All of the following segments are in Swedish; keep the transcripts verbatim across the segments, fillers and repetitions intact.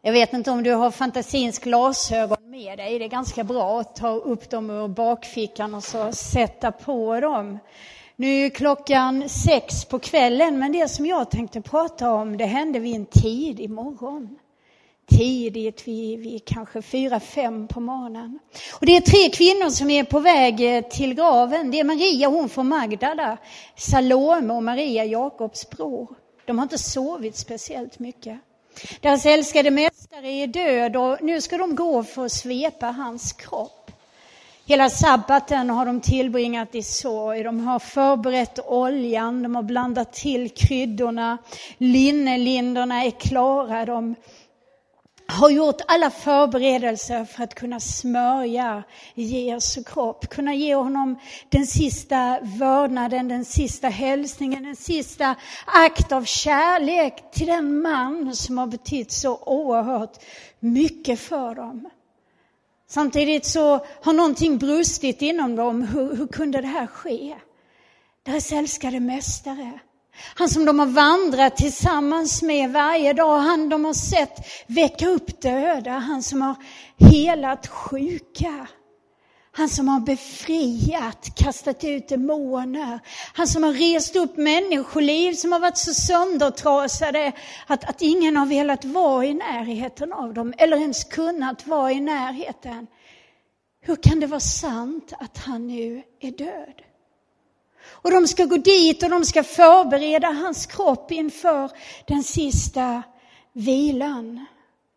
Jag vet inte om du har fantasins glasögon med dig. Det är ganska bra att ta upp dem ur bakfickan och så sätta på dem. Nu är klockan sex på kvällen, men det som jag tänkte prata om, det hände vid en tidig morgon. Tidigt, vid, vid kanske fyra, fem på morgonen. Och det är tre kvinnor som är på väg till graven. Det är Maria, hon från Magdala, Salome och Maria, Jakobs bror. De har inte sovit speciellt mycket. Deras älskade mästare är död och nu ska de gå för att svepa hans kropp. Hela sabbaten har de tillbringat i sorg. De har förberett oljan, de har blandat till kryddorna. Linnelinderna är klara. De har gjort alla förberedelser för att kunna smörja Jesu kropp. Kunna ge honom den sista vördnaden, den sista hälsningen, den sista akt av kärlek till den man som har betytt så oerhört mycket för dem. Samtidigt så har någonting brustit inom dem. Hur, hur kunde det här ske? Deras älskade mästare. Han som de har vandrat tillsammans med varje dag. Han de har sett väcka upp döda. Han som har helat sjuka. Han som har befriat, kastat ut demoner. Han som har rest upp människoliv som har varit så söndertrasade att, att ingen har velat vara i närheten av dem. Eller ens kunnat vara i närheten. Hur kan det vara sant att han nu är död? Och de ska gå dit och de ska förbereda hans kropp inför den sista vilan.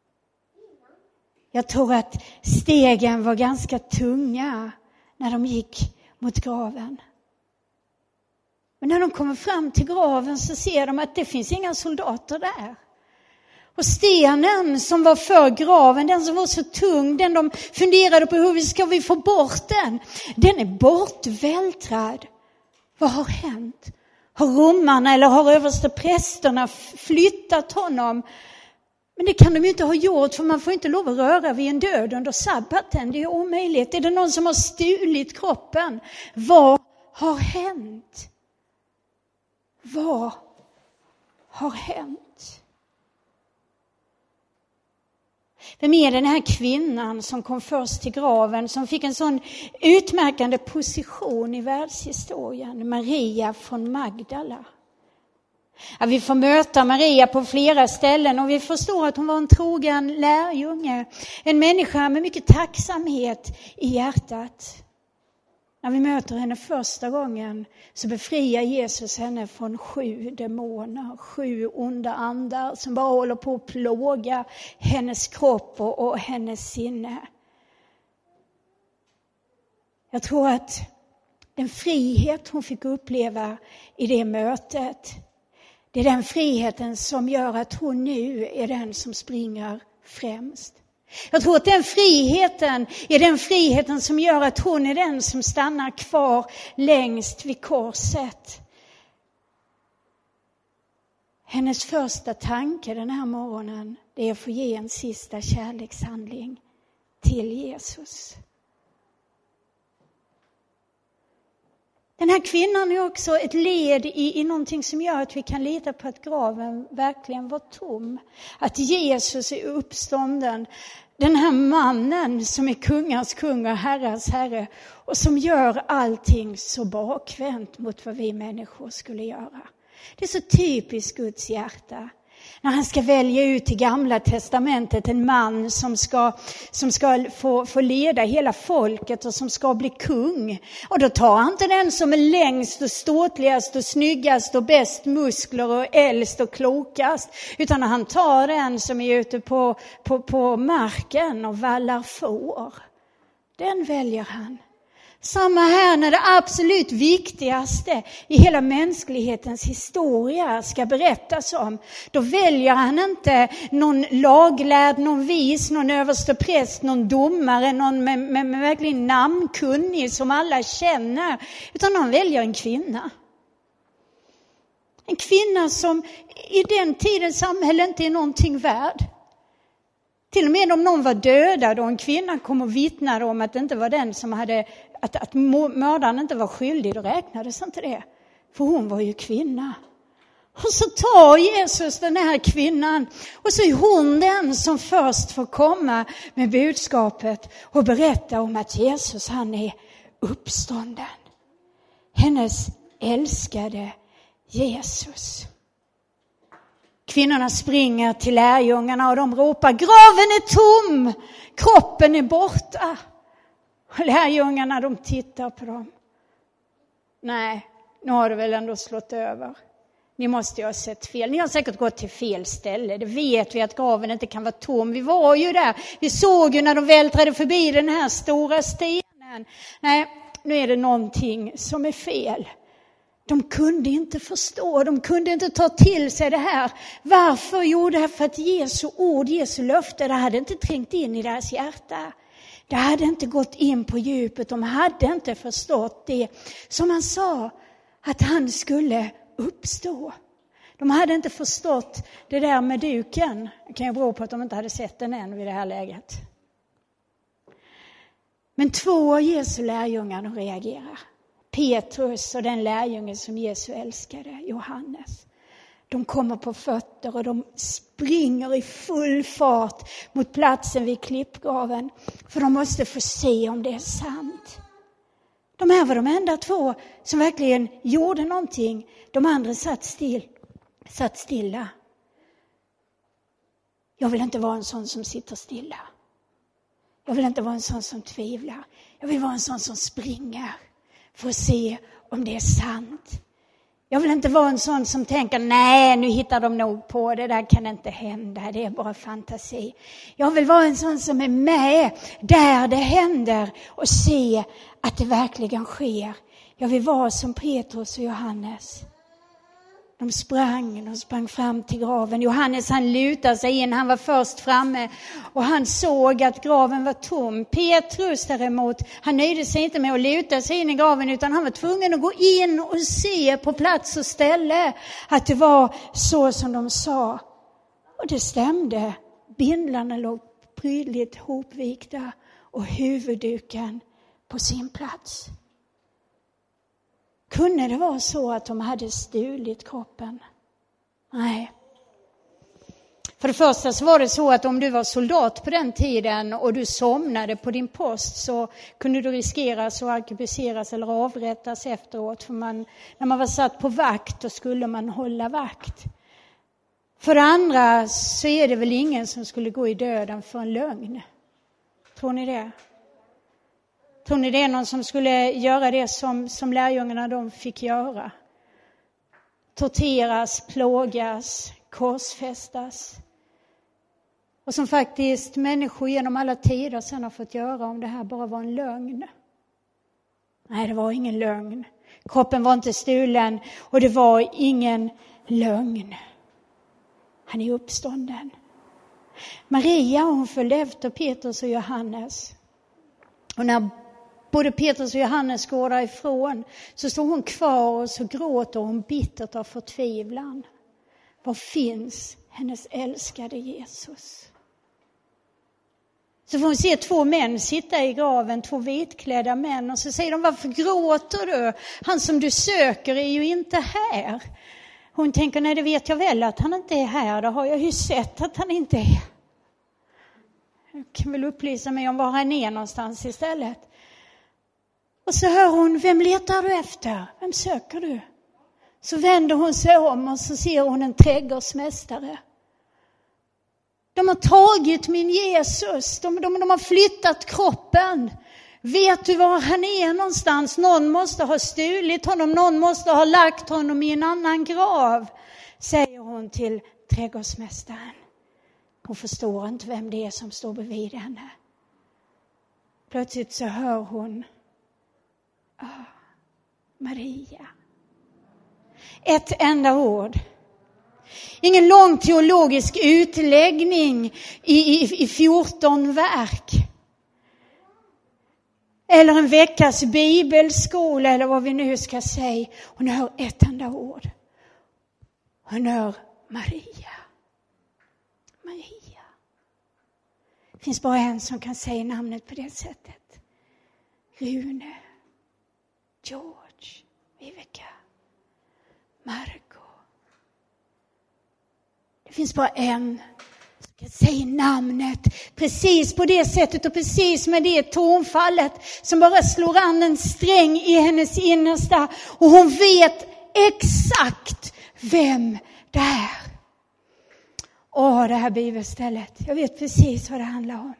Jag tror att stegen var ganska tunga när de gick mot graven. Men när de kommer fram till graven så ser de att det finns inga soldater där. Och stenen som var för graven, den som var så tung, den de funderade på hur vi ska vi få bort den, den är bortvältrad. Vad har hänt? Har romarna eller har översteprästerna flyttat honom? Men det kan de ju inte ha gjort, för man får inte lov att röra vid en död under sabbaten. Det är omöjligt. Är det någon som har stulit kroppen? Vad har hänt? Vad har hänt? Vem är den här kvinnan som kom först till graven, som fick en sån utmärkande position i världshistorien? Maria från Magdala. Ja, vi får möta Maria på flera ställen och vi förstår att hon var en trogen lärjunge. En människa med mycket tacksamhet i hjärtat. När vi möter henne första gången så befriar Jesus henne från sju demoner, sju onda andar som bara håller på att plåga hennes kropp och, och hennes sinne. Jag tror att den frihet hon fick uppleva i det mötet, det är den friheten som gör att hon nu är den som springer främst. Jag tror att den friheten är den friheten som gör att hon är den som stannar kvar längst vid korset. Hennes första tanke den här morgonen, det är att få ge en sista kärlekshandling till Jesus. Den här kvinnan är också ett led i, i någonting som gör att vi kan lita på att graven verkligen var tom. Att Jesus är uppstånden. Den här mannen som är kungars kung och herrars herre. Och som gör allting så bakvänt mot vad vi människor skulle göra. Det är så typiskt Guds hjärta. När han ska välja ut i Gamla testamentet en man som ska, som ska få, få leda hela folket och som ska bli kung. Och då tar han inte den som är längst och ståtligast och snyggast och bäst muskler och äldst och klokast. Utan han tar den som är ute på, på, på marken och vallar får. Den väljer han. Samma här när det absolut viktigaste i hela mänsklighetens historia ska berättas om. Då väljer han inte någon laglärd, någon vis, någon överstepräst, någon domare, någon med, med, med verkligen namnkunnig som alla känner. Utan han väljer en kvinna. En kvinna som i den tidens samhälle inte är någonting värd. Till och med om någon var dödad och en kvinna kom och vittnade om att det inte var den som hade, att, att mördaren inte var skyldig, då räknades inte det. För hon var ju kvinna. Och så tar Jesus den här kvinnan och så är hon den som först får komma med budskapet och berätta om att Jesus, han är uppstånden. Hennes älskade Jesus. Kvinnorna springer till lärjungarna och de ropar: graven är tom, kroppen är borta. Och lärjungarna, de tittar på dem. Nej, nu har det väl ändå slått över. Ni måste ju ha sett fel. Ni har säkert gått till fel ställe. Det vet vi att graven inte kan vara tom. Vi var ju där. Vi såg ju när de vältrade förbi den här stora stenen. Nej, nu är det någonting som är fel. De kunde inte förstå. De kunde inte ta till sig det här. Varför? Jo, därför att Jesu ord, Jesu löfte, det hade inte trängt in i deras hjärta. Det hade inte gått in på djupet. De hade inte förstått det som han sa, att han skulle uppstå. De hade inte förstått det där med duken. Det kan ju bero på att de inte hade sett den än vid det här läget. Men två av Jesu lärjungar, de reagerar. Petrus och den lärjungen som Jesus älskade, Johannes. De kommer på fötter och de springer i full fart mot platsen vid klippgraven. För de måste få se om det är sant. De här var de enda två som verkligen gjorde någonting. De andra satt still, satt stilla. Jag vill inte vara en sån som sitter stilla. Jag vill inte vara en sån som tvivlar. Jag vill vara en sån som springer för att se om det är sant. Jag vill inte vara en sån som tänker: nej, nu hittar de nog på det, där kan inte hända, det är bara fantasi. Jag vill vara en sån som är med där det händer och se att det verkligen sker. Jag vill vara som Petrus och Johannes. De sprang, de sprang fram till graven. Johannes, han lutade sig in, han var först framme och han såg att graven var tom. Petrus däremot, han nöjde sig inte med att luta sig in i graven, utan han var tvungen att gå in och se på plats och ställe att det var så som de sa. Och det stämde. Bindlarna låg prydligt hopvikta och huvudduken på sin plats. Kunde det vara så att de hade stulit kroppen? Nej. För det första så var det så att om du var soldat på den tiden och du somnade på din post, så kunde du riskeras att arkebuseras eller avrättas efteråt. För man, när man var satt på vakt, då skulle man hålla vakt. För det andra så är det väl ingen som skulle gå i döden för en lögn. Tror ni det? Tror ni det är någon som skulle göra det som, som lärjungarna de fick göra? Torteras, plågas, korsfästas. Och som faktiskt människor genom alla tider sedan har fått göra, om det här bara var en lögn. Nej, det var ingen lögn. Kroppen var inte stulen och det var ingen lögn. Han är uppstånden. Maria, hon följde efter Petrus och Johannes. Och när både Petrus och Johannes går därifrån, så står hon kvar och så gråter hon bittert av förtvivlan. Var finns hennes älskade Jesus? Så får hon se två män sitta i graven, två vitklädda män. Och så säger de: varför gråter du? Han som du söker är ju inte här. Hon tänker: nej, det vet jag väl att han inte är här. Det har jag ju sett att han inte är. Jag kan väl upplysa mig om var han är någonstans istället. Och så hör hon: vem letar du efter? Vem söker du? Så vänder hon sig om och så ser hon en trädgårdsmästare. De har tagit min Jesus. De, de, de har flyttat kroppen. Vet du var han är någonstans? Någon måste ha stulit honom. Någon måste ha lagt honom i en annan grav, säger hon till trädgårdsmästaren. Hon förstår inte vem det är som står bredvid henne. Plötsligt så hör hon: ah, Maria. Ett enda ord. Ingen lång teologisk utläggning i, i, i fjorton verk. Eller en veckas bibelskola eller vad vi nu ska säga. Hon hör ett enda ord. Hon hör Maria. Maria. Det finns bara en som kan säga namnet på det sättet. Rune. George. Viveka. Marco. Det finns bara en som kan säga namnet precis på det sättet och precis med det tonfallet som bara slår an en sträng i hennes innersta. Och hon vet exakt vem det är. Åh, det här bibelstället. Jag vet precis vad det handlar om.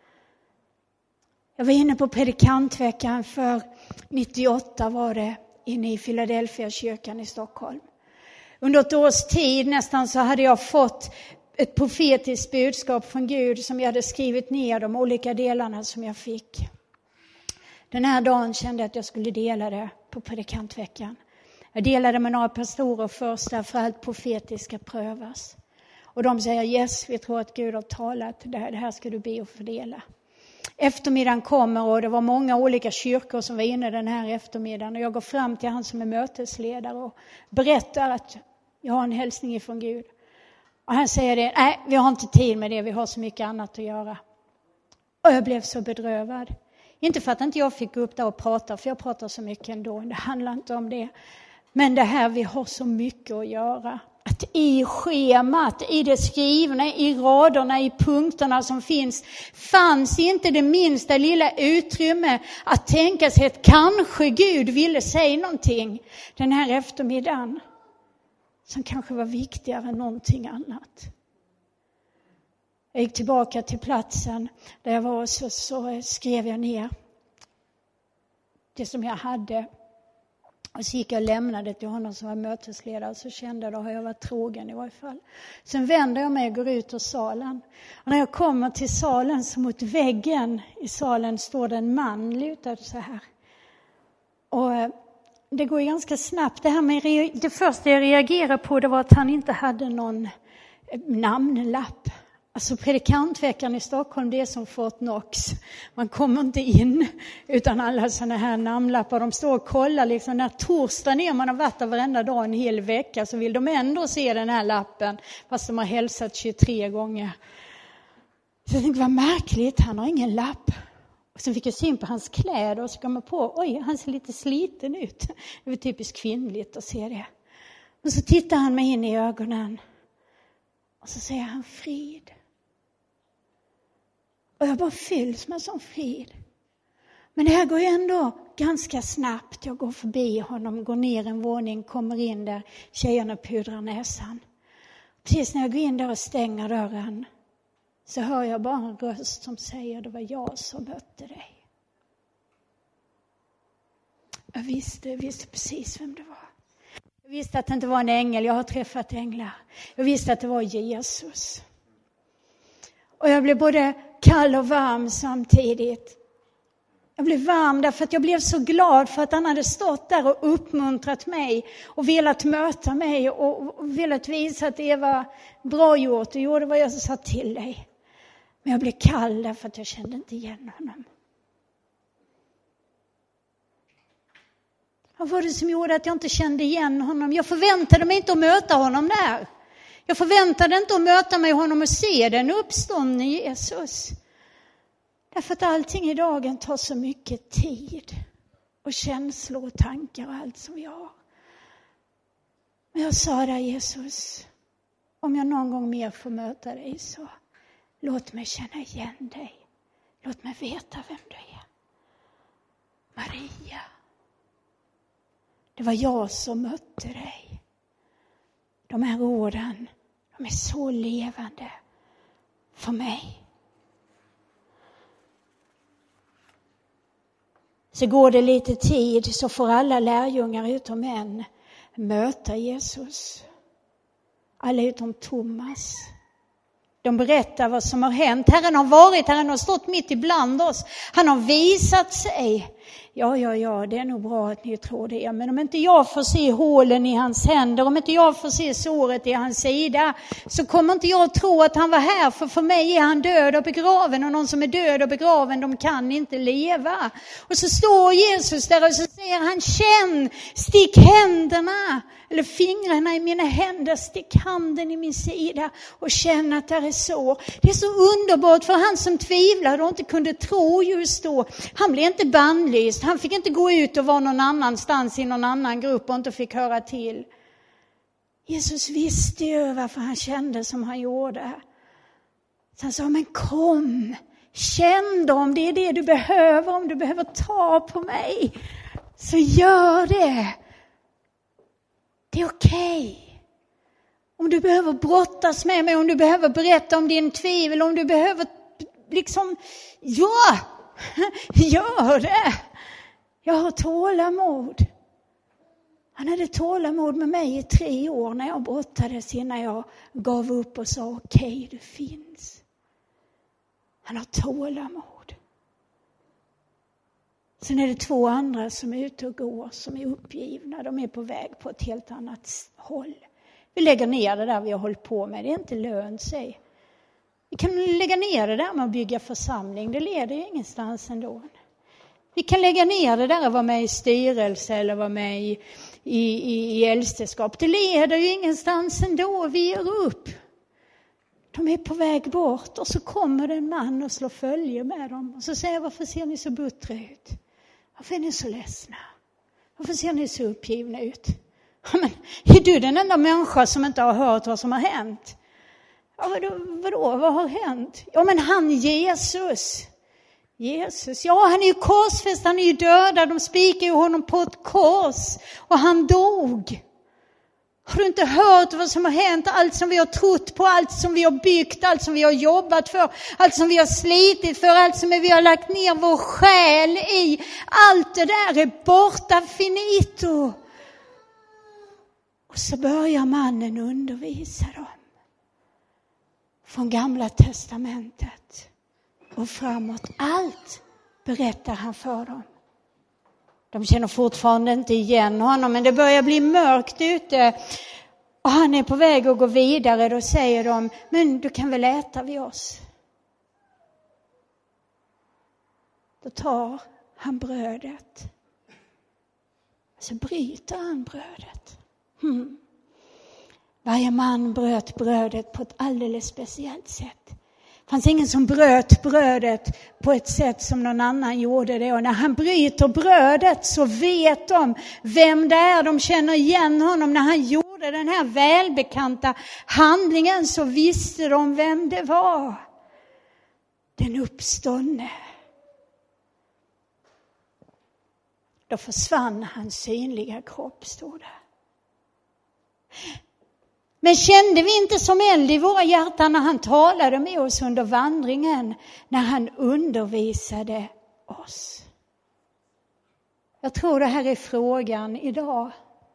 Jag var inne på predikantveckan för nittioåtta var det inne i Philadelphia kyrkan i Stockholm. Under ett års tid nästan så hade jag fått ett profetiskt budskap från Gud som jag hade skrivit ner de olika delarna som jag fick. Den här dagen kände jag att jag skulle dela det på predikantveckan. Jag delade med några pastorer först därför att allt profetiska prövas. Och de säger yes, vi tror att Gud har talat, det här, det här ska du be och fördela. Eftermiddagen kommer och det var många olika kyrkor som var inne den här eftermiddagen. Och jag går fram till han som är mötesledare och berättar att jag har en hälsning ifrån Gud. Och han säger det, nej vi har inte tid med det, vi har så mycket annat att göra. Och jag blev så bedrövad. Inte för att inte jag fick gå upp där och prata, för jag pratar så mycket ändå, det handlar inte om det. Men det här, vi har så mycket att göra. Att i schemat, i det skrivna, i raderna, i punkterna som finns, fanns inte det minsta lilla utrymme att tänka sig att kanske Gud ville säga någonting den här eftermiddagen som kanske var viktigare än någonting annat. Jag gick tillbaka till platsen där jag var, så, så skrev jag ner det som jag hade. Och så gick jag och lämnade till honom som var mötesledare. Så kände jag, då har jag varit trogen i varje fall. Sen vänder jag mig och går ut ur salen. Och när jag kommer till salen, så mot väggen i salen står det en man lutad så här. Och det går ganska snabbt. Det, här med, det första jag reagerade på, det var att han inte hade någon namnlapp. Alltså predikantveckan i Stockholm, det är som Fort Knox. Man kommer inte in utan alla sådana här namnlappar. De står och kollar liksom när torsdagen är, man har varit där varenda dag en hel vecka, så vill de ändå se den här lappen fast de har hälsat tjugotre gånger. Så jag tänkte, vad märkligt, han har ingen lapp. Och sen fick jag syn på hans kläder och så kom jag på, oj, han ser lite sliten ut. Det var typiskt kvinnligt att se det. Och så tittar han mig in i ögonen och så säger han frid. Och jag bara fylls med sån frid. Men det här går ju ändå ganska snabbt. Jag går förbi honom, går ner en våning, kommer in där tjejerna pudrar näsan. Precis när jag går in där och stänger dörren så hör jag bara en röst som säger, det var jag som mötte dig. Jag visste, jag visste precis vem det var. Jag visste att det inte var en ängel, jag har träffat änglar. Jag visste att det var Jesus. Och jag blev både kall och varm samtidigt. Jag blev varm därför att jag blev så glad för att han hade stått där och uppmuntrat mig. Och velat möta mig och velat visa att det var bra gjort. Du gjorde vad jag sa till dig. Men jag blev kall därför att jag kände inte igen honom. Vad var det som gjorde att jag inte kände igen honom? Jag förväntade mig inte att möta honom där. Jag förväntade inte att möta mig honom och se den uppståndne Jesus. Därför att allting i dagen tar så mycket tid. Och känslor och tankar och allt som vi har. Men jag sa där, Jesus, om jag någon gång mer får möta dig så låt mig känna igen dig. Låt mig veta vem du är. Maria. Det var jag som mötte dig. De här orden, de är så levande för mig. Så går det lite tid så får alla lärjungar utom en möta Jesus. Alla utom Thomas. De berättar vad som har hänt. Herren har varit, Herren har stått mitt ibland oss. Han har visat sig. Ja, ja, ja, det är nog bra att ni tror det. Men om inte jag får se hålen i hans händer, om inte jag får se såret i hans sida, så kommer inte jag tro att han var här. För för mig är han död och begraven. Och någon som är död och begraven, de kan inte leva. Och så står Jesus där och så säger han, känn, stick händerna. Eller fingrarna i mina händer, stick handen i min sida och känn att det är så. Det är så underbart för han som tvivlade och inte kunde tro just då. Han blev inte bannlyst. Han fick inte gå ut och vara någon annanstans i någon annan grupp och inte fick höra till. Jesus visste ju varför han kände som han gjorde. Så han sa, men kom, känn då om det är det du behöver, om du behöver ta på mig, så gör det. Det är okej. Okay. Om du behöver brottas med mig, om du behöver berätta om din tvivel, om du behöver liksom, ja, gör det. Jag har tålamod. Han hade tålamod med mig i tre år när jag brottades innan jag gav upp och sa okej, okay, du finns. Han har tålamod. Sen är det två andra som är ute och går, som är uppgivna. De är på väg på ett helt annat håll. Vi lägger ner det där vi har hållit på med. Det är inte lönt sig. Vi kan lägga ner det där med att bygga församling. Det leder ju ingenstans ändå. Vi kan lägga ner det där och vara med i styrelse eller vara med i, i, i, i äldsteskap. Det leder ju ingenstans ändå. Vi ger upp. De är på väg bort och så kommer det en man och slår följe med dem. Och så säger jag, varför ser ni så buttra ut? Varför är ni så ledsna? Varför ser ni så uppgivna ut? Ja, men, är du den enda människa som inte har hört vad som har hänt? Ja, vadå, vadå, vad har hänt? Ja, men han Jesus. Jesus, ja han är ju korsfäst, han är ju dödad. De spikar ju honom på ett kors och han dog. Har du inte hört vad som har hänt? Allt som vi har trott på, allt som vi har byggt, allt som vi har jobbat för, allt som vi har slitit för, allt som vi har lagt ner vår själ i. Allt det där är borta, finito. Och så börjar mannen undervisa dem. Från Gamla testamentet och framåt. Allt berättar han för dem. De känner fortfarande inte igen honom, men det börjar bli mörkt ute. Och han är på väg att gå vidare. Då säger de, men du kan väl äta vid oss. Då tar han brödet. Så bryter han brödet. Hmm. Varje man bröt brödet på ett alldeles speciellt sätt. Det fanns ingen som bröt brödet på ett sätt som någon annan gjorde det. Och när han bryter brödet så vet de vem det är. De känner igen honom. När han gjorde den här välbekanta handlingen så visste de vem det var. Den uppståndne. Då försvann hans synliga kropp, stod det. Men kände vi inte som eld i våra hjärtan när han talade med oss under vandringen, när han undervisade oss? Jag tror det här är frågan idag.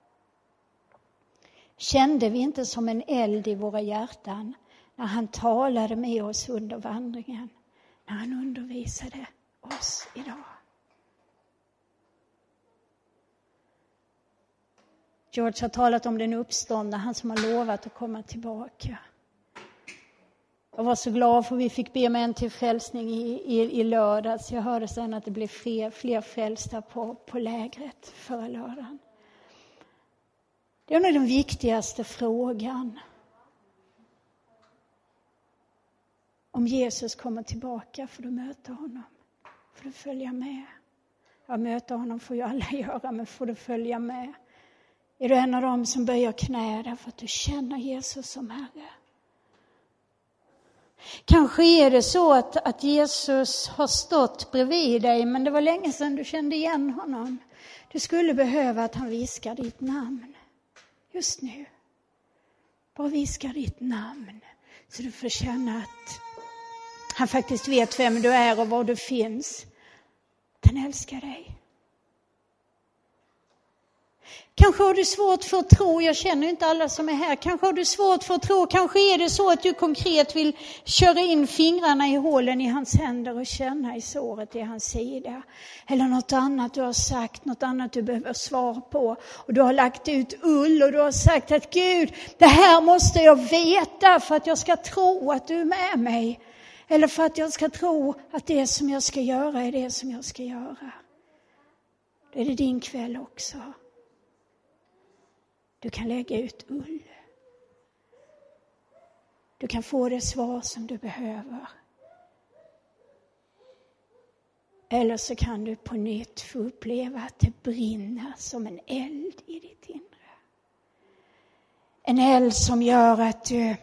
Kände vi inte som en eld i våra hjärtan när han talade med oss under vandringen, när han undervisade oss idag? George har talat om den uppståndna, han som har lovat att komma tillbaka. Jag var så glad för vi fick be med en till frälsning i, i, i lördags. Jag hörde sen att det blev fler, fler frälsta på, på lägret förra lördagen. Det är nog den viktigaste frågan. Om Jesus kommer tillbaka får du möta honom. Får du följa med. Ja, möta honom får ju alla göra, men får du följa med. Är du en av dem som böjer knä därför att du känner Jesus som Herre? Kanske är det så att, att Jesus har stått bredvid dig, men det var länge sedan du kände igen honom. Du skulle behöva att han viskar ditt namn. Just nu. Bara viskar ditt namn. Så du får känna att han faktiskt vet vem du är och var du finns. Han älskar dig. Kanske har du svårt för att tro, jag känner inte alla som är här. Kanske har du svårt för att tro, kanske är det så att du konkret vill köra in fingrarna i hålen i hans händer och känna i såret i hans sida. Eller något annat du har sagt, något annat du behöver svar på. Och du har lagt ut ull och du har sagt att Gud, det här måste jag veta för att jag ska tro att du är med mig. Eller för att jag ska tro att det som jag ska göra är det som jag ska göra. Då är det din kväll också. Du kan lägga ut ull. Du kan få det svar som du behöver. Eller så kan du på nytt få uppleva att det brinner som en eld i ditt inre. En eld som gör att du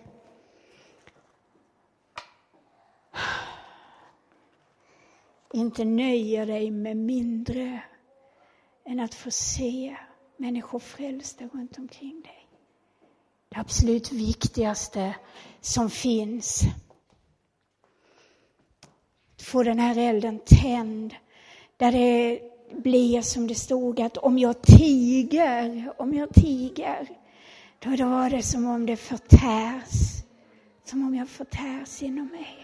inte nöjer dig med mindre än att få se människor frälsta runt omkring dig. Det absolut viktigaste som finns. Att få den här elden tänd. Där det blir som det stod att om jag tiger, om jag tiger, då var det som om det förtärs. Som om jag förtärs inom mig.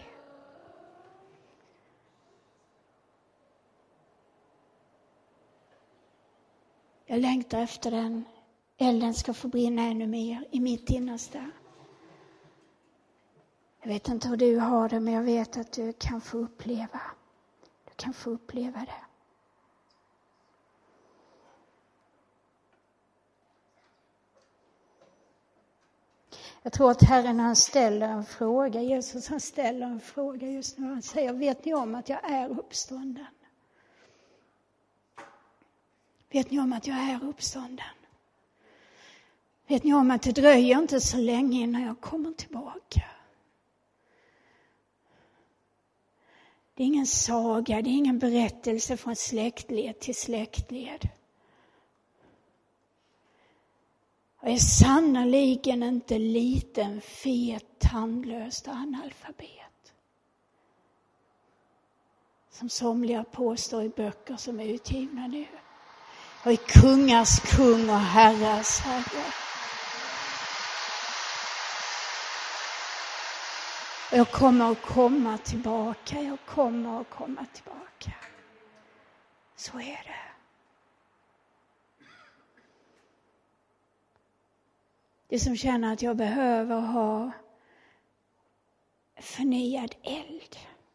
Jag längtar efter den. Elden ska få brinna ännu mer i mitt innersta. Jag vet inte hur du har det, men jag vet att du kan få uppleva. Du kan få uppleva det. Jag tror att Herren han ställer en fråga. Jesus han ställer en fråga just nu. Han säger, vet ni om att jag är uppstånden? Vet ni om att jag är uppstånden? Vet ni om att det dröjer inte så länge innan jag kommer tillbaka? Det är ingen saga, det är ingen berättelse från släktled till släktled. Jag är sannoliken inte liten, fet, tandlöst och analfabet. Som somliga påstår i böcker som är utgivna nu. Jag är kungars kung och herrars herre. Jag kommer att komma tillbaka. Jag kommer att komma tillbaka. Så är det. Det som känner att jag behöver ha förnyad eld.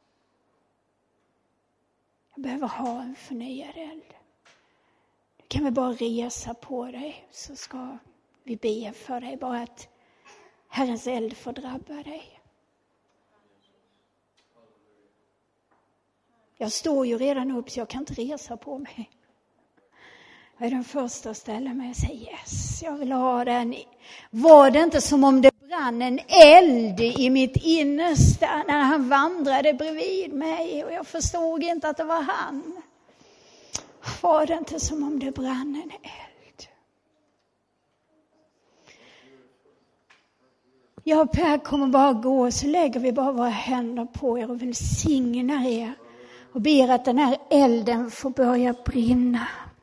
Jag behöver ha en förnyad eld. Du kan väl bara resa på dig så ska vi be för dig. Bara att Herrens eld får drabba dig. Jag står ju redan upp så jag kan inte resa på mig. Jag är den första att ställa mig och säga yes, jag vill ha den. Var det inte som om det brann en eld i mitt innersta när han vandrade bredvid mig och jag förstod inte att det var han? Var det inte som om det brann en eld? Jag och Per kommer bara gå så lägger vi bara våra händer på er och välsignar er. Och ber att den här elden får börja brinna.